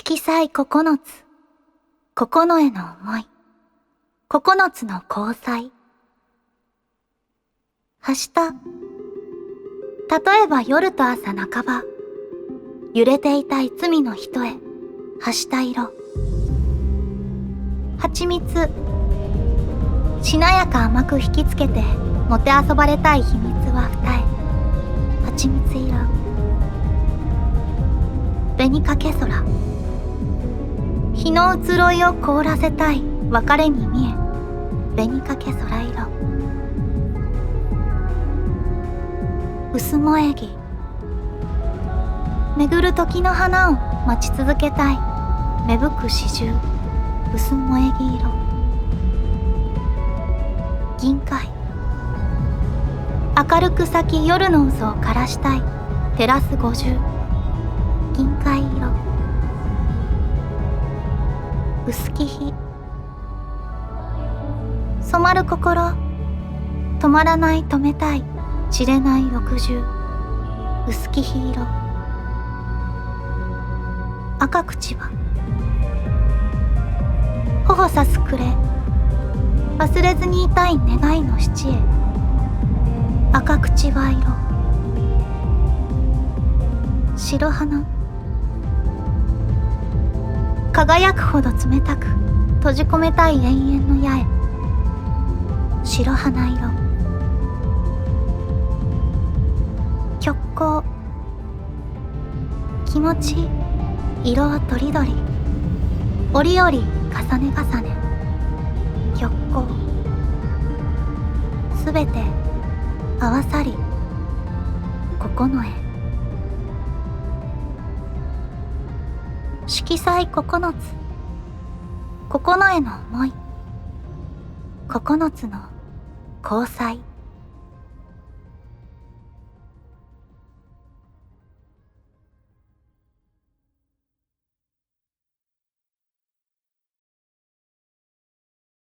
色彩9つ、九重の思い、9つの交際。はした。例えば夜と朝半ば、揺れていたいつみの人へ、はした色。蜂蜜。しなやか甘く引きつけて、もてあそばれたい秘密は二重。蜂蜜色。紅かけ空。日の移ろいを凍らせたい別れに見え、紅かけ空色。薄萌木。巡る時の花を待ち続けたい芽吹く始終、薄萌木色。銀塊。明るく咲き夜の嘘を枯らしたいテラス50、銀塊色。薄き日。染まる心、止まらない止めたい散れない60、薄き日色。赤口は頬さす暮れ、忘れずにいたい願いの七へ、赤口は色。白花。輝くほど冷たく閉じ込めたい永遠の八重、白花色。極光。気持ち色とりどり、折々重ね重ね、極光。すべて合わさり九重。色彩9つ、九重の思い、9つの交際。